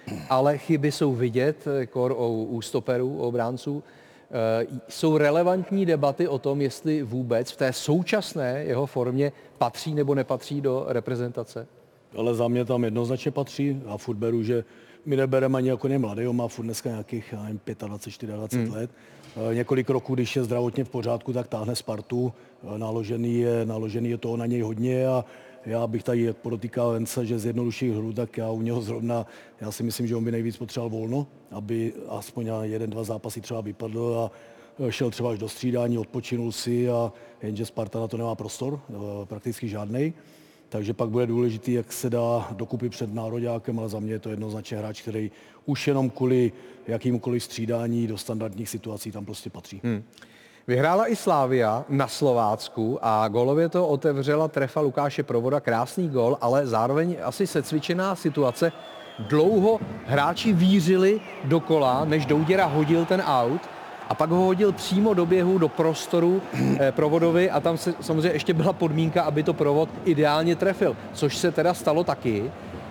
ale chyby jsou vidět, kor u, u stoperů, u obránců. E, jsou relevantní debaty o tom, jestli vůbec v té současné jeho formě patří nebo nepatří do reprezentace? Ale za mě tam jednoznačně patří a furt beru, že my nebereme ani jako nemladý, on má furt dneska nějakých já nevím, dvacet pět, dvacet čtyři hmm. let. E, několik roků, když je zdravotně v pořádku, tak táhne Spartu. E, naložený, je, naložený je toho na něj hodně a já bych tady, jak podotýkal Vence, že zjednoduší hru, tak já u něho zrovna, já si myslím, že on by nejvíc potřeboval volno, aby aspoň na jeden, dva zápasy třeba vypadl a šel třeba až do střídání, odpočinul si, a jenže Sparta na to nemá prostor, prakticky žádnej. Takže pak bude důležitý, jak se dá dokupy před nároďákem, ale za mě je to jednoznačně hráč, který už jenom kvůli jakýmkoliv střídání do standardních situací tam prostě patří. Hmm. Vyhrála i Slavia na Slovácku a gólově to otevřela trefa Lukáše Provoda, krásný gól, ale zároveň asi secvičená situace. Dlouho hráči vířili dokola, než Douděra hodil ten out a pak ho hodil přímo do běhu, do prostoru eh, Provodovi a tam se samozřejmě ještě byla podmínka, aby to Provod ideálně trefil, což se teda stalo taky.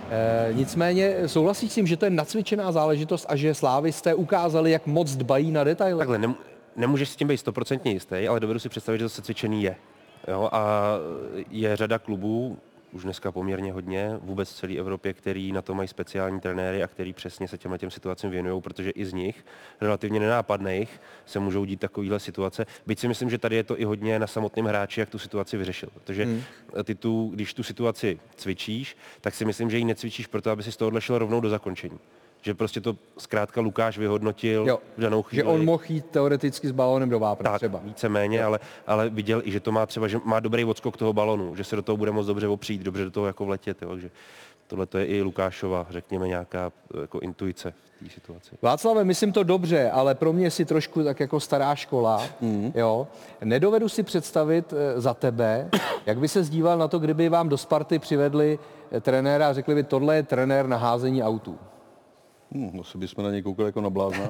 E, nicméně souhlasíš s tím, že to je nacvičená záležitost a že slávisté ukázali, jak moc dbají na detaily? Takhle, nem, nemůžeš s tím být stoprocentně jistý, ale dovedu si představit, že to secvičený je. Jo, a je řada klubů, už dneska poměrně hodně, vůbec v celé Evropě, který na to mají speciální trenéry a který přesně se těmhle těm situacím věnují, protože i z nich, relativně nenápadných, se můžou dít takovéhle situace. Byť si myslím, že tady je to i hodně na samotném hráči, jak tu situaci vyřešil. Protože hmm. ty tu, když tu situaci cvičíš, tak si myslím, že ji necvičíš proto, aby si z tohohle šel rovnou do zakončení. Že prostě to zkrátka Lukáš vyhodnotil jo, v danou chvíli. Že on mohl jít teoreticky s balónem do vápna tak, třeba. víceméně, ale, ale viděl i, že to má třeba, že má dobrý odskok toho balonu, že se do toho bude moc dobře opřít, dobře do toho jako vletět. Jo, takže tohle to je i Lukášova, řekněme, nějaká jako intuice v té situaci. Václave, myslím to dobře, ale pro mě si trošku tak jako stará škola. Mm. Jo. Nedovedu si představit za tebe, jak by se zdíval na to, kdyby vám do Sparty přivedli trenéra a řekli by, tohle je trenér na házení autů. Hmm, no si bychom na něj koukali jako na blázna.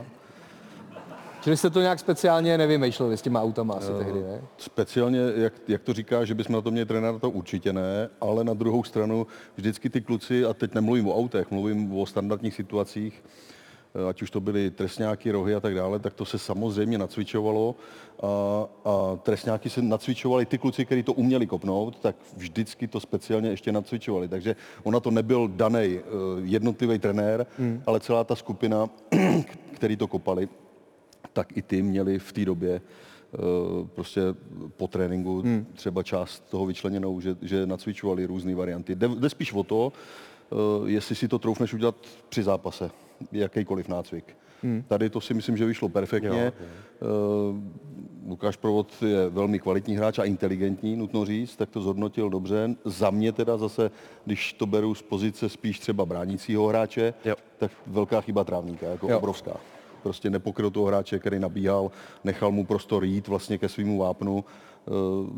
Čili jste to nějak speciálně nevymýšleli s těma autama asi uh, tehdy, ne? Speciálně, jak, jak to říká, že bychom na to měli trenéra, to určitě ne, ale na druhou stranu vždycky ty kluci, a teď nemluvím o autech, mluvím o standardních situacích, ať už to byly trestňáky, rohy a tak dále, tak to se samozřejmě nacvičovalo a, a trestňáky se nacvičovali ty kluci, kteří to uměli kopnout, tak vždycky to speciálně ještě nacvičovali. Takže ona to nebyl daný jednotlivý trenér, hmm. ale celá ta skupina, který to kopali, tak i ty měli v té době prostě po tréninku hmm. třeba část toho vyčleněnou, že, že nacvičovali různé varianty. Jde, jde spíš o to, jestli si to troufneš udělat při zápase, jakýkoliv nácvik. Hmm. Tady to si myslím, že vyšlo perfektně. Jo, jo. Uh, Lukáš Provod je velmi kvalitní hráč a inteligentní, nutno říct, tak to zhodnotil dobře. Za mě teda zase, když to beru z pozice spíš třeba bránícího hráče, jo. tak velká chyba trávníka, jako jo. obrovská. Prostě nepokryl toho hráče, který nabíhal, nechal mu prostor jít vlastně ke svýmu vápnu. Uh,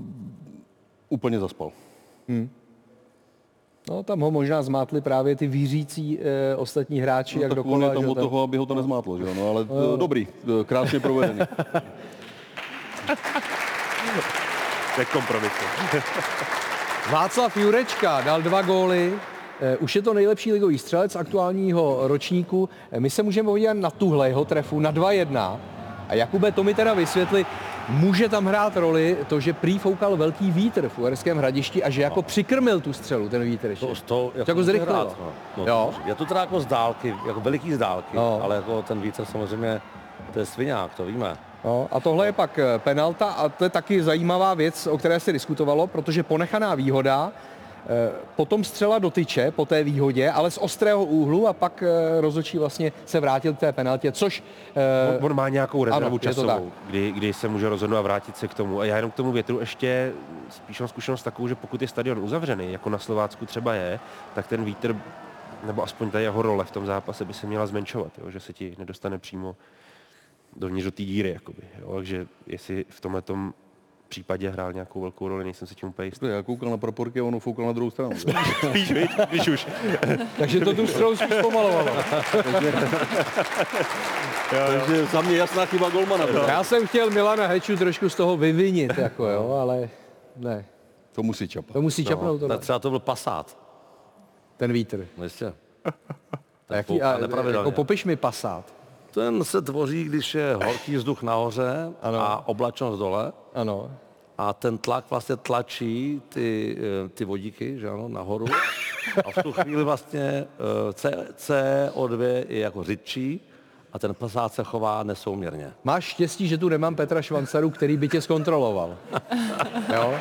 úplně zaspal. Hmm. No, tam ho možná zmátli právě ty vířící e, ostatní hráči, no, jak tak dokola. on je tam od toho, aby ho to nezmátlo, že jo? No, ale no. dobrý, krásně provedený. Tak kompromis. Václav Jurečka dal dva góly. E, už je to nejlepší ligový střelec aktuálního ročníku. E, my se můžeme podívat na tuhle jeho trefu, na dva jedna. A Jakube, to mi teda vysvětli, může tam hrát roli to, že prý foukal velký vítr v Uherském Hradišti a že jako přikrmil tu střelu, ten vítr ještě. To, to, jako, jako zrychlilo. No, no, je to teda jako z dálky, jako veliký z dálky, no. ale jako ten vítr samozřejmě, to je sviňák, to víme. No, a tohle je pak penalta a to je taky zajímavá věc, o které se diskutovalo, protože ponechaná výhoda, potom střela do tyče po té výhodě, ale z ostrého úhlu a pak rozhodčí vlastně se vrátil k té penaltě, což... On, on má nějakou rezervu ano, časovou, kdy, kdy se může rozhodnout a vrátit se k tomu. A já jenom k tomu větru ještě spíš mám zkušenost takovou, že pokud je stadion uzavřený, jako na Slovácku třeba je, tak ten vítr, nebo aspoň ta jeho role v tom zápase by se měla zmenšovat, jo? Že se ti nedostane přímo dovnitř do té díry. Jakoby, jo? Takže jestli v tomhletom případě hrál nějakou velkou roli, nejsem se tím úplně jistý. Já koukal na proporky a ono foukal na druhou stranu. Víš, víš, víš už. Takže to tu střelu spíš pomalovalo. Takže, takže za mě jasná chyba golmana. Já jsem chtěl Milana Heču trošku z toho vyvinit, jako jo, ale ne. To musí čapat. To musí čapnout. No, třeba to byl Passat. Ten vítr. No jistě. A jaký, a, jako popiš mi pasát. Ten se tvoří, když je horký vzduch nahoře ano. a oblačnost dole. Ano. A ten tlak vlastně tlačí ty, ty vodíky, že ano, nahoru. A v tu chvíli vlastně C O dva je jako řidčí a ten pasát se chová nesouměrně. Máš štěstí, že tu nemám Petra Švancaru, který by tě zkontroloval. Jo?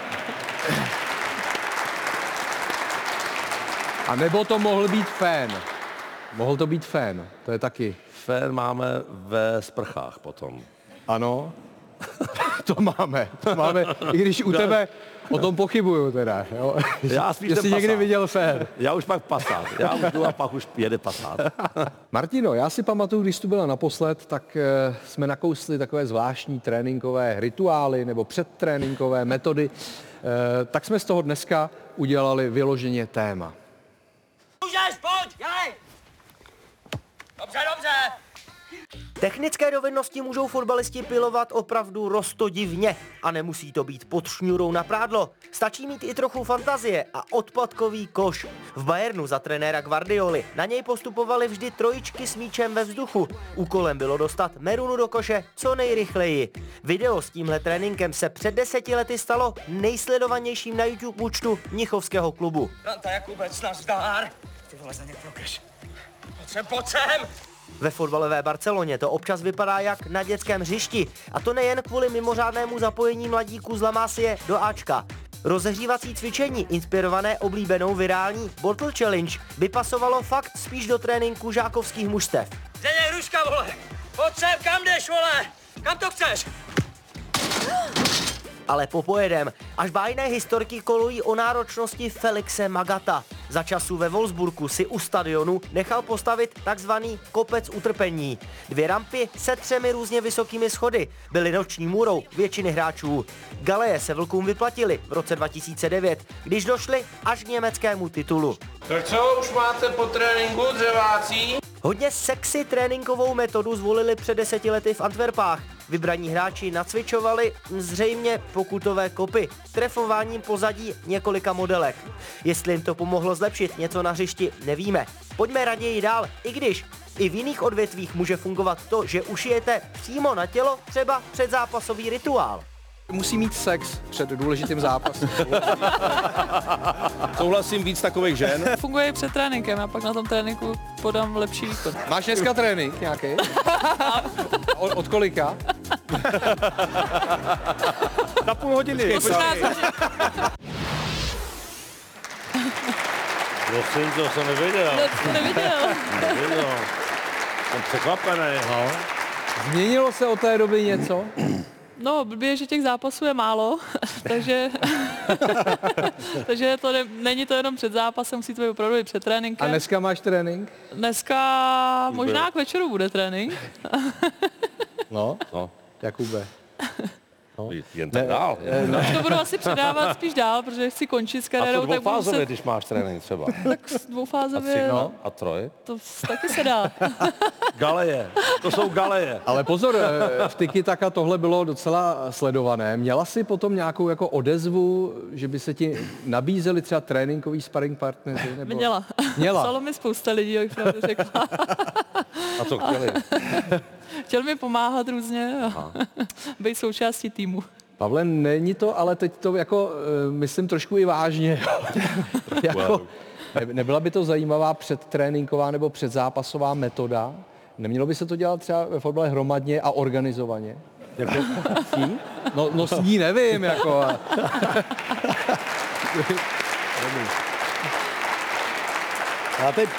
A nebo to mohl být fén. Mohl to být fén, to je taky. Fén máme ve sprchách potom. Ano, to máme, to máme, i když u tebe o tom pochybuju teda, jo? Já spíš že jsi někdy viděl fén. Já už pak pasát, já už jdu a pak už jede pasát. Martino, já si pamatuju, když tu byla naposled, tak e, jsme nakousli takové zvláštní tréninkové rituály nebo předtréninkové metody, e, tak jsme z toho dneska udělali vyloženě téma. Můžeš, pojď, dělej! Dobře, dobře! Technické dovednosti můžou fotbalisti pilovat opravdu roztodivně a nemusí to být pod šňůrou na prádlo. Stačí mít i trochu fantazie a odpadkový koš. V Bayernu za trenéra Guardioli na něj postupovali vždy trojičky s míčem ve vzduchu. Úkolem bylo dostat Merunu do koše co nejrychleji. Video s tímhle tréninkem se před deseti lety stalo nejsledovanějším na YouTube účtu mnichovského klubu. Franta Jakubec, nazdar! Ty vole, za ně prokeš. Pojď sem, pojď sem! Ve fotbalové Barceloně to občas vypadá jak na dětském hřišti, a to nejen kvůli mimořádnému zapojení mladíků z La Masie do Ačka. Rozehřívací cvičení, inspirované oblíbenou virální Bottle Challenge, by pasovalo fakt spíš do tréninku žákovských mužstev. Zdeněk Hruška, vole! Pojď sem, kam jdeš, vole? Kam to chceš? Ale popojedem, až bájné historky kolují o náročnosti Felixe Magata. Za času ve Wolfsburgu si u stadionu nechal postavit takzvaný kopec utrpení. Dvě rampy se třemi různě vysokými schody byly noční můrou většiny hráčů. Galeje se vlkům vyplatili v roce dva tisíce devět, když došli až k německému titulu. Tak co, už máte po tréninku dřevácí? Hodně sexy tréninkovou metodu zvolili před deseti lety v Antwerpách. Vybraní hráči nacvičovali zřejmě pokutové kopy, trefováním pozadí několika modelek. Jestli jim to pomohlo zlepšit něco na hřišti, nevíme. Pojďme raději dál, i když i v jiných odvětvích může fungovat to, že ušijete přímo na tělo třeba předzápasový rituál. Musí mít sex před důležitým zápasem. Souhlasím, víc takových žen. Funguje i před tréninkem, já pak na tom tréninku podám lepší výkon. Máš dneska trénink nějaký? Od, od kolika? Za půl hodiny. Prosím, to jsem nevěděl. To jsi neviděl. Nevěděl. Jsem překvapený. No. Změnilo se od té doby něco? No, blbě, že těch zápasů je málo, takže, takže to ne, není to jenom před zápasem, musí to být opravdu i před tréninkem. A dneska máš trénink? Dneska možná k večeru bude trénink. No, no. Jakube. No. Jen tak dál. Ne, no. To budu asi předávat spíš dál, protože chci končit s kariérou. A to dvoufázově, se... když máš trénink třeba. Tak dvoufázově. A, no. A troj? To taky se dá. Galeje, to jsou galeje. Ale pozor, v Tiki Taka tohle bylo docela sledované. Měla jsi potom nějakou jako odezvu, že by se ti nabízeli třeba tréninkový sparring partneři? Nebo... Měla. Měla. Psalo mi spousta lidí, jak pravdu řekla. A co chtěli? Chtěl mi pomáhat různě a být součástí týmu. Pavle, není to, ale teď to jako, myslím trošku i vážně. jako, ne, nebyla by to zajímavá předtréninková nebo předzápasová metoda? Nemělo by se to dělat třeba ve fotbale hromadně a organizovaně? Jako, s ní? No, no s ní nevím, jako. A teď,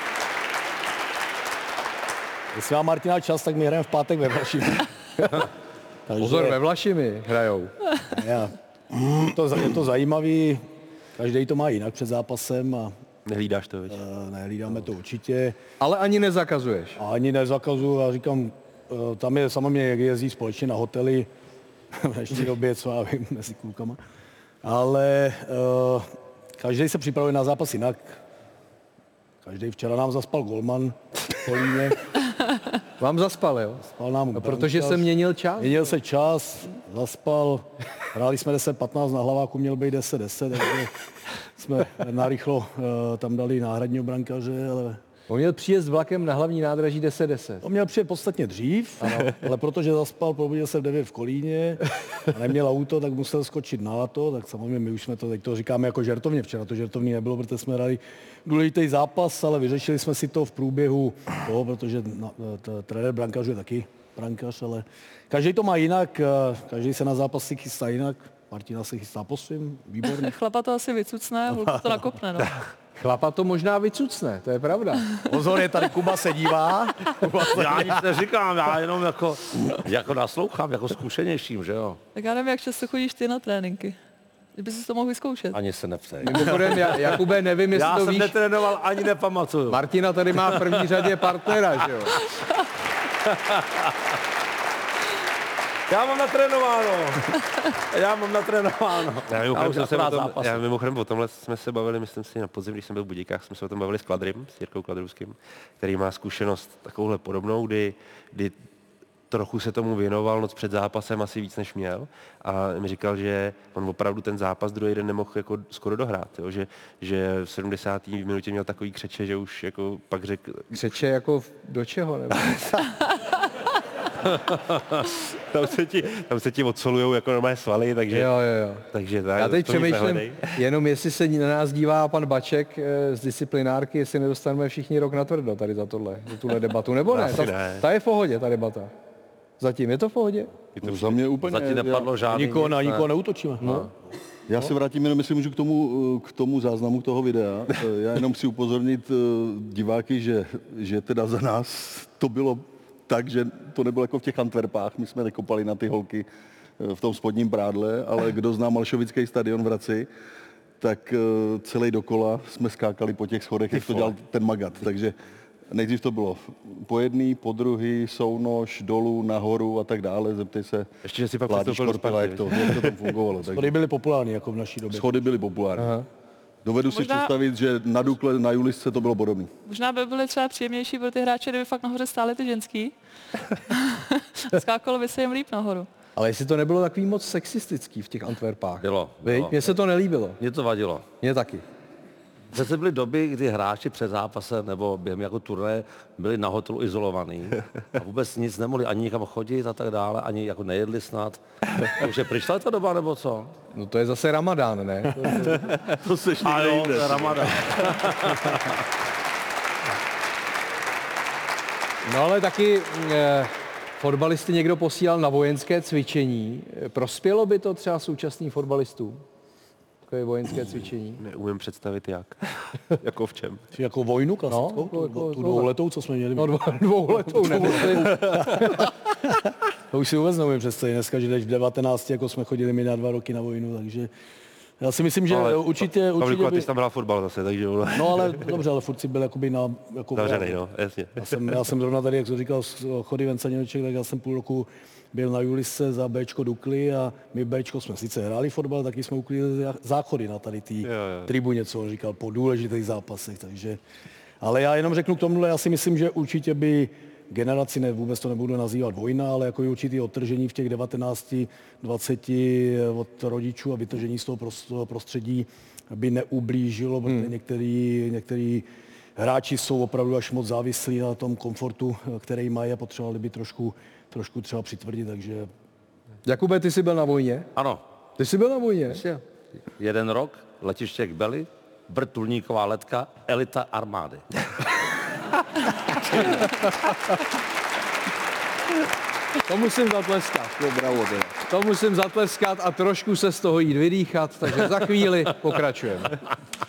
jestli má Martina čas, tak my hrajeme v pátek ve Vlašimi. Pozor, ve Vlašimi hrajou. Já. To, je to zajímavý, každý to má jinak před zápasem a nehlídáš to, viď? Nehlídáme to určitě. Ale ani nezakazuješ? Ani nezakazuju, já říkám, tam je samozřejmě, jak jezdí společně na hotely, v dnešní době, co já vím, mezi klukama. Ale uh, každý se připravuje na zápas jinak. Každý včera nám zaspal golman v Kolíně. Vám zaspal, jo? Zaspal nám. No, protože se měnil čas? Měnil se čas, zaspal. Hráli jsme deset patnáct, na Hlaváku měl být deset deset, takže jsme narychlo uh, tam dali náhradního brankaře, ale On měl přijet vlakem na hlavní nádraží deset deset. On měl přijet podstatně dřív, ano. Ale protože zaspal, probudil se v devět v Kolíně a neměl auto, tak musel skočit na to, tak samozřejmě my už jsme to, teď to říkáme jako žertovně, včera to žertovní nebylo, protože jsme hrali důležitý zápas, ale vyřešili jsme si to v průběhu toho, protože trenér brankářů je taky brankář, ale každý to má jinak, každý se na zápasy chystá jinak. Martina se chystá po svým, výborně. Chlapa to asi vycucne, hulku to nakopne, no. Chlapa to možná vycucne, to je pravda. Pozor, je tady Kuba se dívá. Já nic neříkám, já jenom jako, jako naslouchám, jako zkušenějším, že jo. Tak já nevím, jak často chodíš ty na tréninky. Kdyby si to mohl vyzkoušet. Ani se neptej. Mimochodem, Já- Jakube, nevím, jestli Já to jsem víš. netrénoval, ani nepamatuju. Martina tady má v první řadě partnera, že jo? Já mám natrénováno. Já mám natrénováno. Já mimochodem, už jsem se o akorát tom, zápasy. já mimochodem o tomhle jsme se bavili, myslím si, na podzim, když jsem byl v Budějkách, jsme se o tom bavili s Kladrym, s Jirkou Kladrůským, který má zkušenost takovouhle podobnou, kdy, kdy trochu se tomu věnoval noc před zápasem asi víc, než měl. A mi říkal, že on opravdu ten zápas druhý den nemohl jako skoro dohrát. Jo? Že, že v sedmdesáté minutě měl takový křeče, že už jako pak řekl... Křeče jako v- do čeho? Nebo? tam, se ti, tam se ti odsolujou jako normálně svaly, takže... Jo, jo, jo. Takže tak, Já teď to nic přemýšlím, nehledej. jenom jestli se na nás dívá pan Baček eh, z disciplinárky, jestli nedostaneme všichni rok na tvrdo tady za tohle, za tuhle debatu, nebo ne? Asi Ta, ne. ta je v pohodě, ta debata. Zatím je to v pohodě? No, za mě úplně... Zatím nepadlo žádný Nikoho na nic, nikoho ne. neútočíme. No. Já se vrátím jenom, jestli můžu k tomu, k tomu záznamu toho videa. Já jenom chci upozornit eh, diváky, že, že teda za nás to bylo tak, že to nebylo jako v těch Antwerpách, my jsme nekopali na ty holky eh, v tom spodním prádle, ale kdo zná Malšovický stadion v Hradci, tak eh, celý dokola jsme skákali po těch schodech, jak to dělal ten Magat. Takže nejdřív to bylo po jedný, po druhý, sounož, dolů, nahoru a tak dále. Zeptej se Ještě, že si pak Vlády přestoupil do Škorpila, jak to, Sparty, jak to tam fungovalo. Takže Schody byly populární jako v naší době. schody byly populární. Aha. Dovedu si Možná- představit, že na Dukle, na Julisce to bylo podobné. Možná by byly třeba příjemnější pro ty hráče, kdyby fakt nahoře stály ty ženský. Skákalo by se jim líp nahoru. Ale jestli to nebylo takový moc sexistický v těch Antwerpách. Bylo, Viď? bylo. Mně se to nelíbilo. Mně to vadilo. Mně taky. Přece byly doby, kdy hráči před zápasem nebo během jako turné byli na hotelu izolovaný a vůbec nic nemohli ani nikam chodit a tak dále, ani jako nejedli snad. Už je pryč ta doba, nebo co? No to je zase Ramadán, ne? To seš A někde jo, jinde. to je Ramadán. No ale taky eh, fotbalisty někdo posílal na vojenské cvičení. Prospělo by to třeba současným fotbalistům? Takové vojenské cvičení? Neumím představit jak. Jako v čem. Či jako vojnu klasickou, No, tu, jako- tu dvouletou, co jsme měli. No dvou, dvouletou nemyslím. To už si vůbec neumím představit. Dneska, že jdeš v devatenácti, jako jsme chodili my na dva roky na vojnu, takže já si myslím, že Ale určitě, Pavlíku, určitě a ty by... jsi tam hrál fotbal zase, takže... No ale dobře, ale furt si byl jakoby na... Jako Zavřenej, no, jasně. Já jsem, já jsem zrovna tady, jak jsi říkal, chody Vencaněček, tak já jsem půl roku byl na Julisce za Bčko Dukly a my Bčko jsme sice hráli fotbal, taky jsme uklidili záchody na tady té tribuně, co on říkal, po důležitých zápasech, takže... Ale já jenom řeknu k tomuhle, já si myslím, že určitě by generaci, ne, vůbec to nebudu nazývat vojna, ale jako je určitý odtržení v těch devatenácti, dvaceti od rodičů a vytržení z toho prostředí by neublížilo, protože Hmm. některý, některý hráči jsou opravdu až moc závislí na tom komfortu, který mají a potřebovali by trošku, trošku třeba přitvrdit, takže... Jakube, ty jsi byl na vojně? Ano. Ty jsi byl na vojně? Jasně. Jeden rok, letiště k Beli, vrtulníková letka, elita armády. To musím zatleskat. To bravo, teda. To musím zatleskat a trošku se z toho jít vydýchat, takže za chvíli pokračujeme.